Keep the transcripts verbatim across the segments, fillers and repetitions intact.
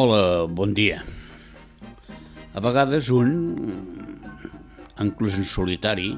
Hola, bon dia. A vegades un, inclús en solitari,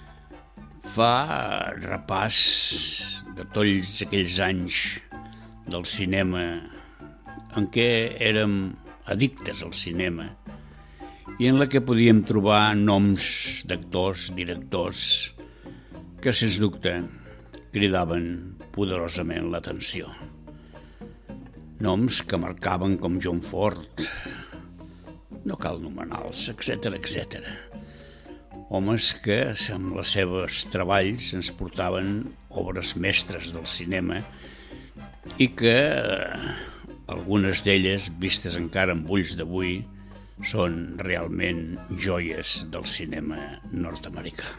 fa repàs de tots aquells anys del cinema en què érem addictes al cinema i en la que podíem trobar noms d'actors, directors, que sens dubte cridaven poderosament l'atenció. Noms que marcaven com John Ford, no cal nomenals, etcètera, etcètera. Homes que, amb els seus treballs, ens portaven obres mestres del cinema i que eh, algunes d'elles, vistes encara amb ulls d'avui, són realment joies del cinema nord-americà.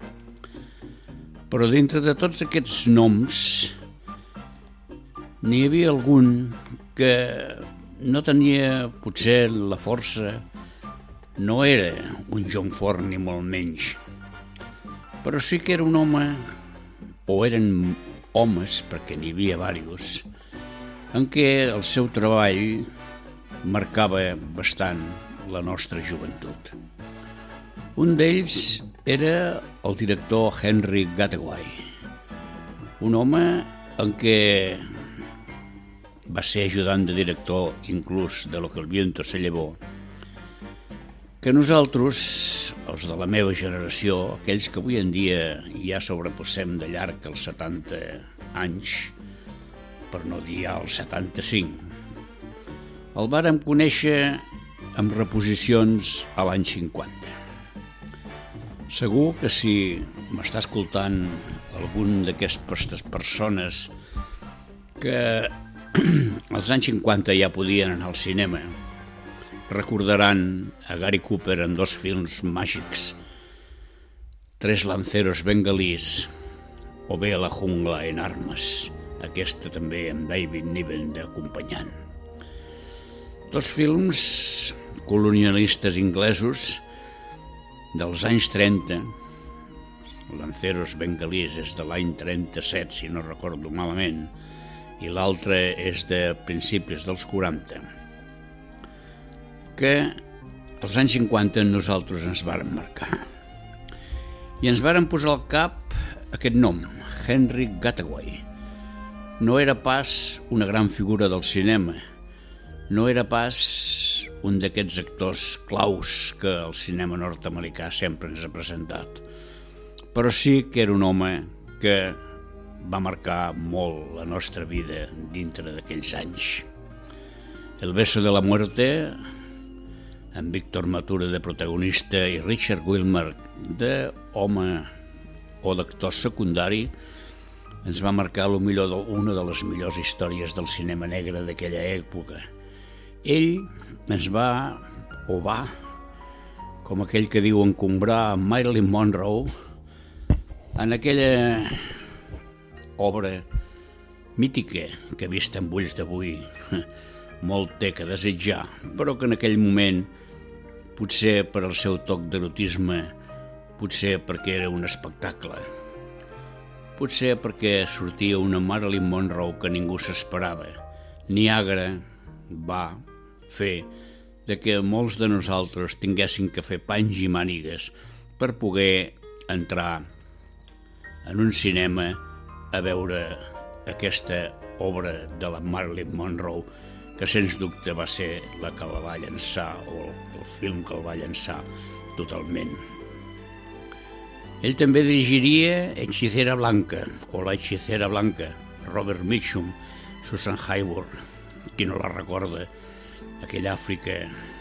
Però dintre de tots aquests noms n'hi havia algun que no tenia potser la força, no era un John Ford ni molt menys, però sí que era un home, o eren homes, perquè n'hi havia diversos, en què el seu treball marcava bastant la nostra joventut. Un d'ells era el director Henry Gattaway, un home en què va ser ajudant de director inclús de Lo que el viento se llevó, que nosaltres, els de la meva generació, aquells que avui en dia ja sobrepassem de llarg els setanta anys, per no dir ja els setanta-cinc, el vàrem conèixer amb reposicions a l'any cinquanta. Segur que si m'està escoltant algun d'aquestes persones que als anys cinquanta ja podien anar al cinema, recordaran a Gary Cooper en dos films màgics, Tres lanceros bengalís o bé La jungla en armes, aquesta també amb David Niven d'acompanyant. Dos films colonialistes inglesos dels anys trenta, Lanceros bengalís és de l'any trenta-set, si no recordo malament, i l'altre és de principis dels quaranta, que als anys cinquanta nosaltres ens vàrem marcar. I ens vàrem posar al cap aquest nom, Henry Gattaway. No era pas una gran figura del cinema, no era pas un d'aquests actors claus que el cinema nord-americà sempre ens ha presentat, però sí que era un home que va marcar molt la nostra vida dintre d'aquells anys. El beso de la muerte, amb Víctor Matura de protagonista i Richard Wilmer d'home o d'actor secundari, ens va marcar lo millor una de les millors històries del cinema negre d'aquella època. Ell ens va, o va, com aquell que diu, encombrar Marilyn Monroe en aquella obra mítica que vist amb ulls d'avui molt té que desitjar, però que en aquell moment, potser per al seu toc d'erotisme, potser perquè era un espectacle, potser perquè sortia una Marilyn Monroe que ningú s'esperava, Niagara va fer de que molts de nosaltres tinguessin que fer panys i mànigues per poder entrar en un cinema a veure aquesta obra de la Marilyn Monroe, que sens dubte va ser la que la va llançar, o el film que el va llançar totalment. Ell també dirigiria Hechicera Blanca, o La Hechicera Blanca, Robert Mitchum, Susan Hayward, qui no la recorda, aquella Àfrica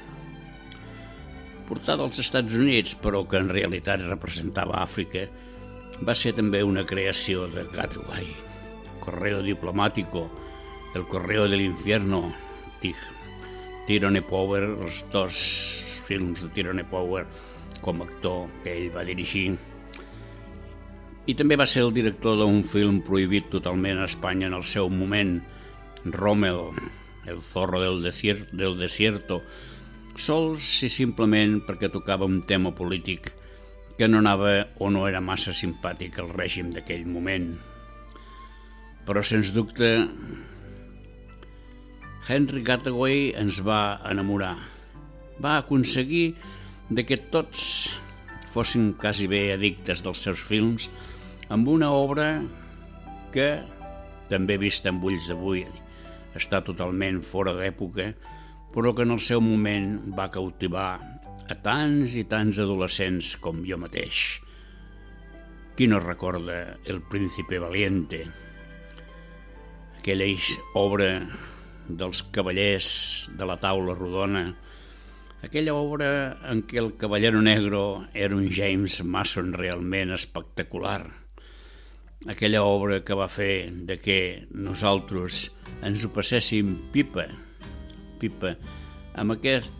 portada als Estats Units, però que en realitat representava Àfrica, va ser també una creació de Gattaway. Correo Diplomático, El Correo del Infierno, Tyrone Power, els dos films de Tyrone Power com a actor que ell va dirigir. I també va ser el director d'un film prohibit totalment a Espanya en el seu moment, Rommel, El zorro del desierto, del desierto, sols i simplement perquè tocava un tema polític que no anava o no era massa simpàtic al règim d'aquell moment. Però sens dubte Henry Hathaway ens va enamorar. Va aconseguir de que tots fossin quasi bé addictes dels seus films amb una obra que, també vista amb ulls d'avui, està totalment fora d'època, però que en el seu moment va cautivar a tants i tants adolescents com jo mateix. Qui no recorda El Príncipe Valiente? Aquella obra dels cavallers de la taula rodona, aquella obra en què el cavallero negro era un James Mason realment espectacular, aquella obra que va fer de que nosaltres ens ho passéssim pipa, pipa, amb aquest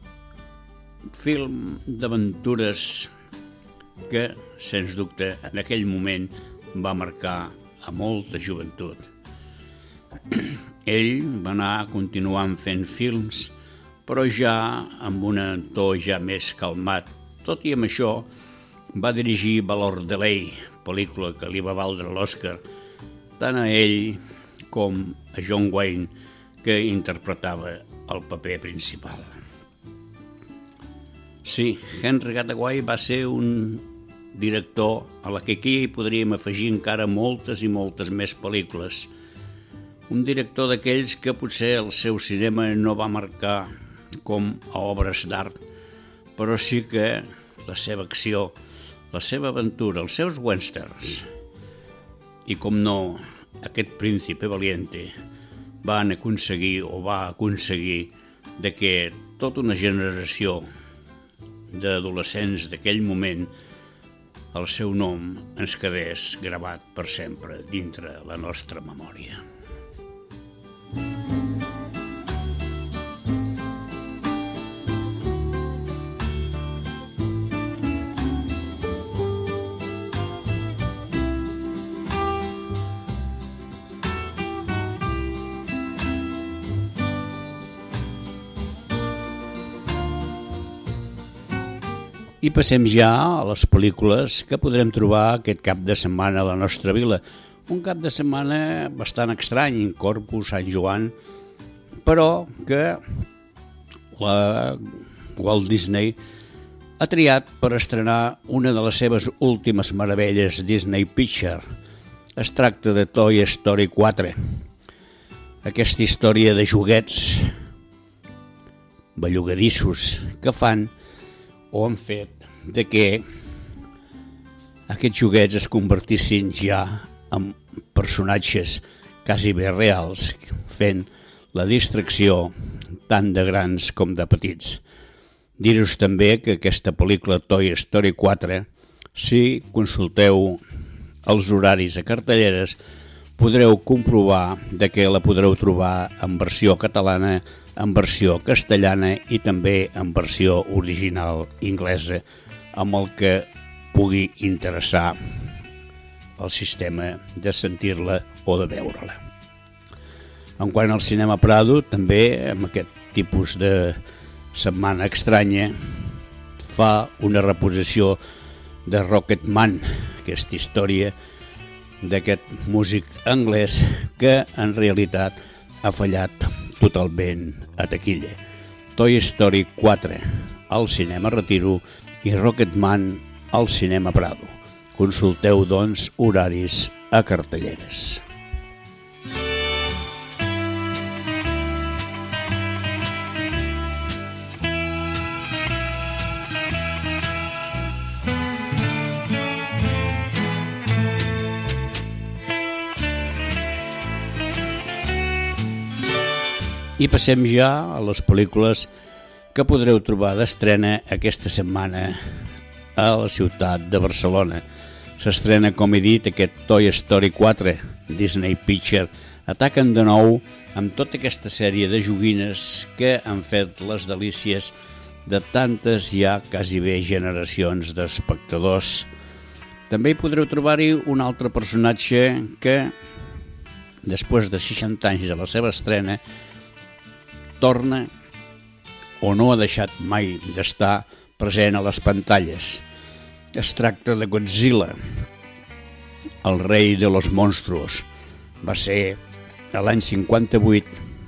film d'aventures que, sens dubte, en aquell moment va marcar a molta joventut. Ell va anar continuant fent films, però ja amb un to ja més calmat. Tot i amb això, va dirigir Valor de Ley, pel·lícula que li va valdre l'Oscar, tant a ell com a John Wayne, que interpretava el paper principal. Sí, Henry Hathaway va ser un director a la que aquí podríem afegir encara moltes i moltes més pel·lícules. Un director d'aquells que potser el seu cinema no va marcar com a obres d'art, però sí que la seva acció, la seva aventura, els seus westerns i, com no, aquest Príncipe Valiente van aconseguir o va aconseguir de que tota una generació d'adolescents d'aquell moment el seu nom ens quedés gravat per sempre dintre la nostra memòria. I passem ja a les pel·lícules que podrem trobar aquest cap de setmana a la nostra vila. Un cap de setmana bastant estrany, Corpus, Sant Joan, però que la Walt Disney ha triat per estrenar una de les seves últimes meravelles Disney Picture. Es tracta de Toy Story quatre. Aquesta història de joguets bellugadissos que fan o han fet de que aquests joguets es convertissin ja en personatges quasi bé reals, fent la distracció tant de grans com de petits. Dir-vos també que aquesta pel·lícula Toy Story quatre, si consulteu els horaris a cartelleres, podreu comprovar de que la podreu trobar en versió catalana, en versió castellana i també en versió original inglesa, amb el que pugui interessar el sistema de sentir-la o de veure-la. En quant al cinema Prado, també amb aquest tipus de setmana estranya, fa una reposició de Rocketman, aquesta història d'aquest músic anglès que en realitat ha fallat totalment a taquilla. Toy Story quatre al cinema Retiro i Rocketman al cinema Prado. Consulteu, doncs, horaris a cartelleres. I passem ja a les pel·lícules que podreu trobar d'estrena aquesta setmana a la ciutat de Barcelona. S'estrena, com he dit, aquest Toy Story quatre, Disney Picture. Ataquen de nou amb tota aquesta sèrie de joguines que han fet les delícies de tantes ja quasi bé generacions d'espectadors. També hi podreu trobar-hi un altre personatge que, després de seixanta anys de la seva estrena, torna o no ha deixat mai d'estar present a les pantalles. Es tracta de Godzilla, el rei de los monstruos. Va ser l'any cinquanta-vuit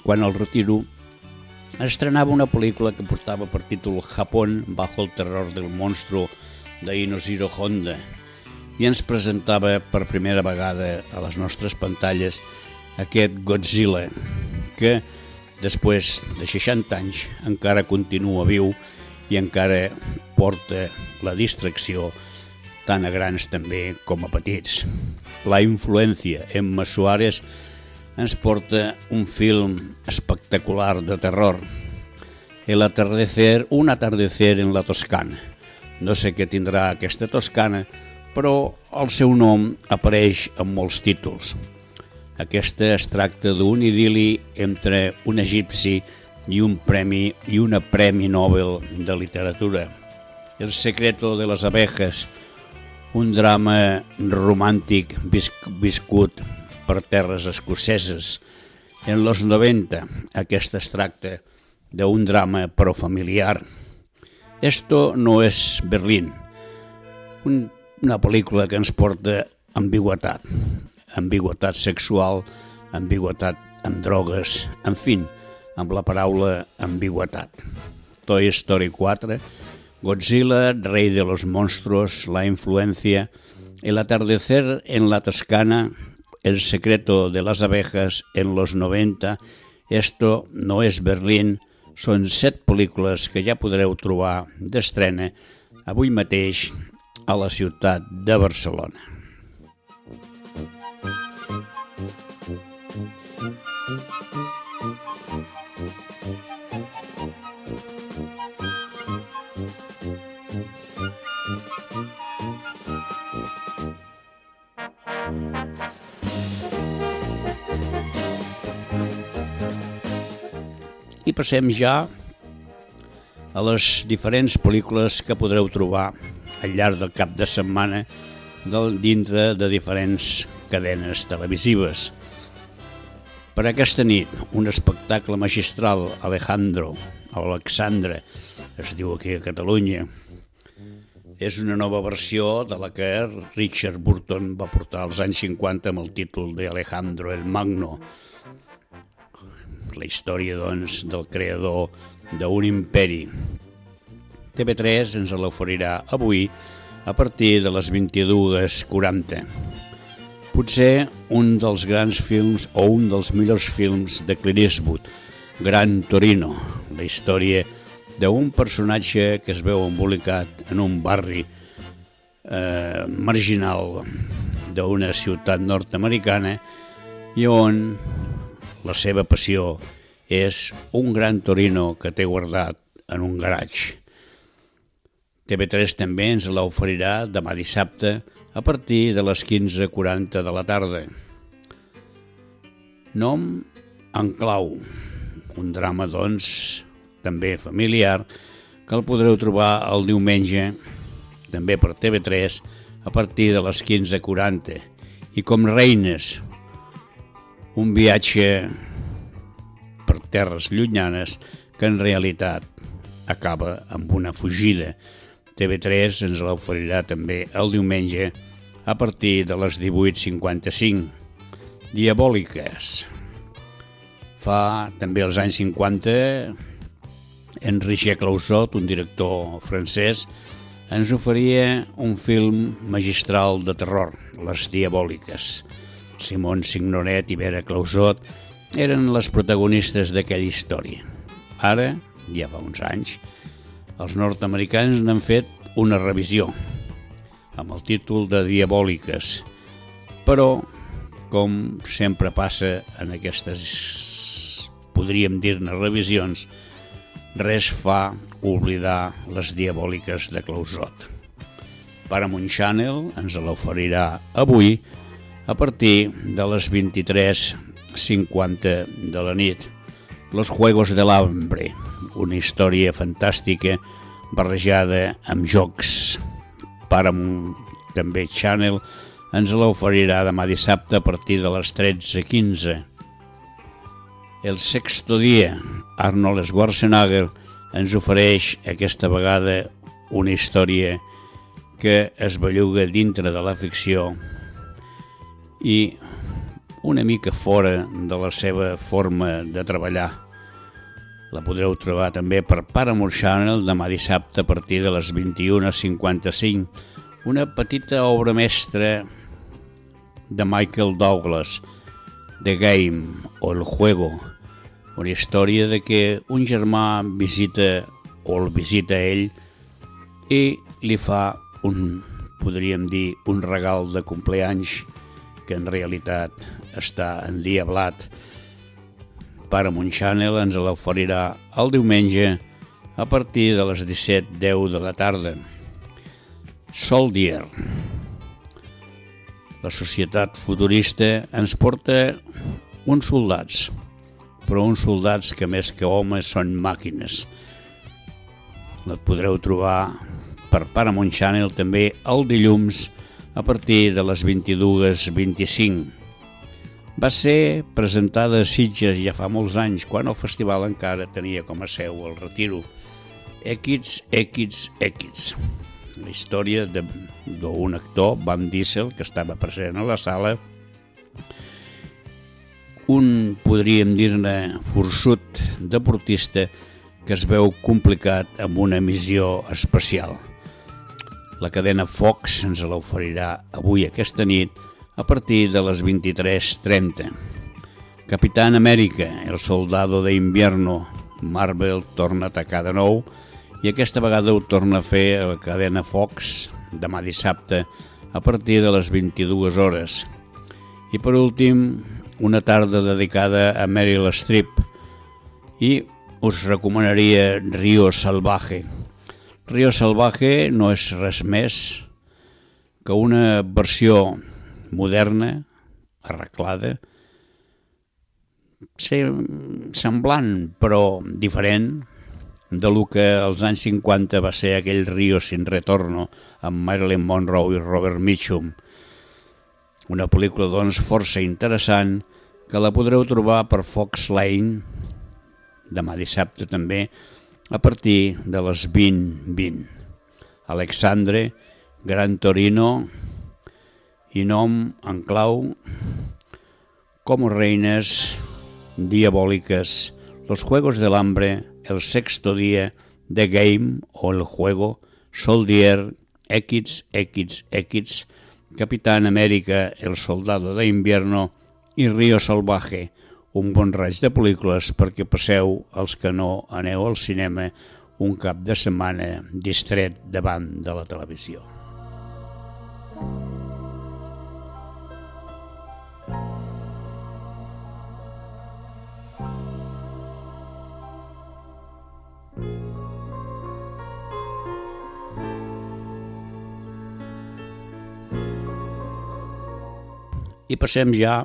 quan al retiro, estrenava una pel·lícula que portava per títol Japón bajo el terror del monstruo de Inoshiro Honda i ens presentava per primera vegada a les nostres pantalles aquest Godzilla, que després de seixanta anys encara continua viu i encara porta la distracció tant a grans també com a petits. La influència Emma Suárez ens porta un film espectacular de terror. El atardecer, un atardecer en la Toscana. No sé què tindrà aquesta Toscana, però el seu nom apareix en molts títols. Aquesta es tracta d'un idili entre un egipci i un premi i una premi Nobel de literatura. El secreto de les abejas, un drama romàntic viscut per terres escoceses. En los noventa, aquesta es tracta d'un drama però familiar. Esto no es Berlín, un, una pel·lícula que ens porta ambigüetat, ambigüetat sexual, ambigüetat amb drogues, en fi, amb la paraula ambigüetat. Toy Story quatre, Godzilla, Rey de los Monstruos, La Influencia, El atardecer en la Toscana, El secreto de las abejas en los noventa, Esto no es Berlín, són set pel·lícules que ja podreu trobar d'estrena avui mateix a la ciutat de Barcelona. I passem ja a les diferents pel·lícules que podreu trobar al llarg del cap de setmana del, dintre de diferents cadenes televisives. Per aquesta nit, un espectacle magistral, Alejandro, o Alexandre, es diu aquí a Catalunya. És una nova versió de la que Richard Burton va portar als anys cinquanta amb el títol de Alejandro el Magno. La història, doncs, del creador d'un imperi. T V tres ens l'oferirà avui a partir de les vint-i-dues quaranta. Potser un dels grans films o un dels millors films de Clint Eastwood, Gran Torino, la història d'un personatge que es veu embolicat en un barri eh, marginal d'una ciutat nord-americana i on la seva passió és un Gran Torino que té guardat en un garatge. T V tres també ens l'oferirà demà dissabte a partir de les quinze quaranta de la tarda. Nom en clau, un drama, doncs, també familiar, que el podreu trobar el diumenge, també per T V tres, a partir de les quinze quaranta. I com reines, un viatge per terres llunyanes que en realitat acaba amb una fugida. T V tres ens l'oferirà també el diumenge a partir de les divuit cinquanta-cinc. Diabòliques. Fa també als anys cinquanta, Enrique Clausot, un director francès, ens oferia un film magistral de terror, Les Diabòliques. Simon Signoret i Vera Clausot eren les protagonistes d'aquella història. Ara, ja fa uns anys, els nord-americans n'han fet una revisió amb el títol de Diabòliques, però, com sempre passa en aquestes, podríem dir-ne, revisions, res fa oblidar Les Diabòliques de Clausot. Paramount Channel ens l'oferirà avui a partir de les vint-i-tres cinquanta de la nit. Los Juegos del Hambre, una història fantàstica barrejada amb jocs. Paramount també Channel ens l'oferirà demà dissabte a partir de les tretze quinze. El sexto dia, Arnold Schwarzenegger ens ofereix aquesta vegada una història que es belluga dintre de la ficció i una mica fora de la seva forma de treballar. La podreu trobar també per Paramount Channel demà dissabte a partir de les vint-i-una cinquanta-cinc, una petita obra mestra de Michael Douglas, The Game o El Juego, una història de que un germà visita o el visita a ell i li fa un, podríem dir, un regal de compleanys que en realitat està endiablat. Paramount Channel ens l'oferirà el diumenge a partir de les disset deu de la tarda. Soldier. La societat futurista ens porta uns soldats, però uns soldats que més que homes són màquines. La podreu trobar per Paramount Channel també el dilluns a partir de les vint-i-dues vint-i-cinc. Va ser presentada a Sitges ja fa molts anys, quan el festival encara tenia com a seu el Retiro. Equids, Equids, Equids. La història d'un actor, Van Diesel, que estava present a la sala, un, podríem dir-ne, forçut deportista que es veu complicat amb una missió especial. La cadena Fox ens l'oferirà avui aquesta nit a partir de les vint-i-tres trenta. Capitán Amèrica, el soldado de invierno. Marvel torna a atacar de nou i aquesta vegada ho torna a fer a la cadena Fox demà dissabte a partir de les vint-i-dues hores. I per últim, una tarda dedicada a Meryl Streep i us recomanaria Río Salvaje. Río Salvaje no és res més que una versió moderna, arreglada, semblant però diferent de lo que als anys cinquanta va ser aquell Río sin retorno amb Marilyn Monroe i Robert Mitchum. Una pel·lícula doncs força interessant que la podreu trobar per Fox Lane demà dissabte també a partir de les vint vint. Alexandre, Gran Torino i nom en clau Como reinas diabólicas, Los Juegos del Hambre, El sexto día, The Game o El Juego, Soldier, X X X, Capitán América, El soldado de invierno i Río Salvaje, un bon raig de pel·lícules perquè passeu els que no aneu al cinema un cap de setmana distret davant de la televisió. I passem ja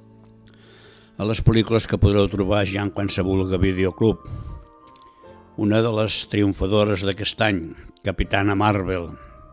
a les pel·lícules que podreu trobar ja en qualsevol videoclub. Una de les triomfadores d'aquest any, Capitana Marvel.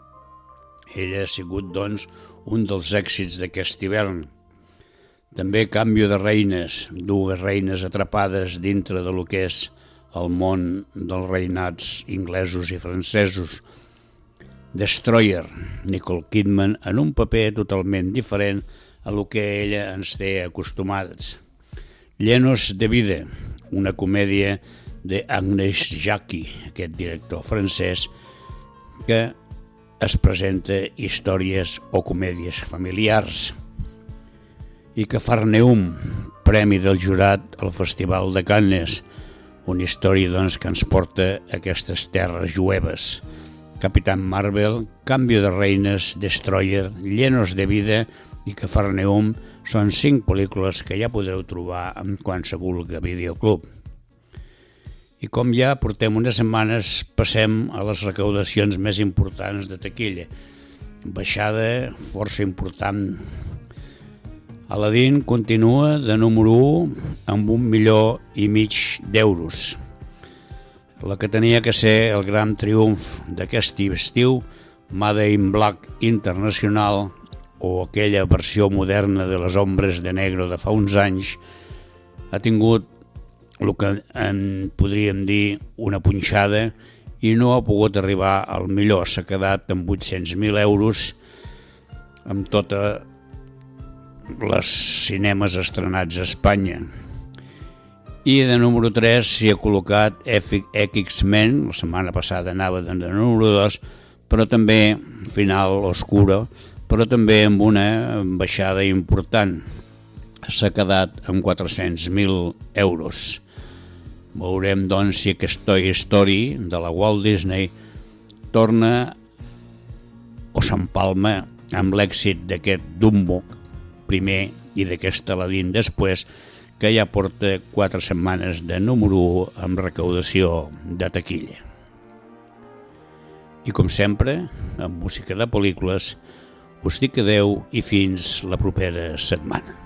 Ella ha sigut, doncs, un dels èxits d'aquest hivern. També Canvio de reines, dues reines atrapades dintre de lo que és el món dels reinats inglesos i francesos. Destroyer, Nicole Kidman, en un paper totalment diferent a lo que ella ens té acostumats. Llenos de vida, una comèdia d'Agnès Jacqui, aquest director francès, que es presenta històries o comèdies familiars. I Cafarnaum, premi del jurat al Festival de Cannes, una història doncs, que ens porta a aquestes terres jueves. Capitán Marvel, Canvio de reines, Destroyer, Llenos de vida i Cafarnaum són cinc pel·lícules que ja podreu trobar en qualsevol videoclub. I com ja portem unes setmanes, passem a les recaudacions més importants de taquilla. Baixada força important. Aladdin continua de número u amb un milió i mig d'euros. La que tenia que ser el gran triomf d'aquest estiu, Made in Black International, o aquella versió moderna de Les Hombres de Negro de fa uns anys, ha tingut el que en podríem dir una punxada i no ha pogut arribar al millor. S'ha quedat amb vuit-cents mil euros amb tota les cinemes estrenats a Espanya. I de número tres s'hi ha col·locat X-Men, la setmana passada anava de número dos, però també final oscura, però també amb una baixada important. S'ha quedat amb quatre-cents mil euros. Veurem, doncs, si aquesta Toy Story de la Walt Disney torna o s'empalma amb l'èxit d'aquest Dumbo primer i d'aquest Aladdin després, que ja porta quatre setmanes de número u amb recaudació de taquilla. I com sempre, amb música de pel·lícules, us dic adeu i fins la propera setmana.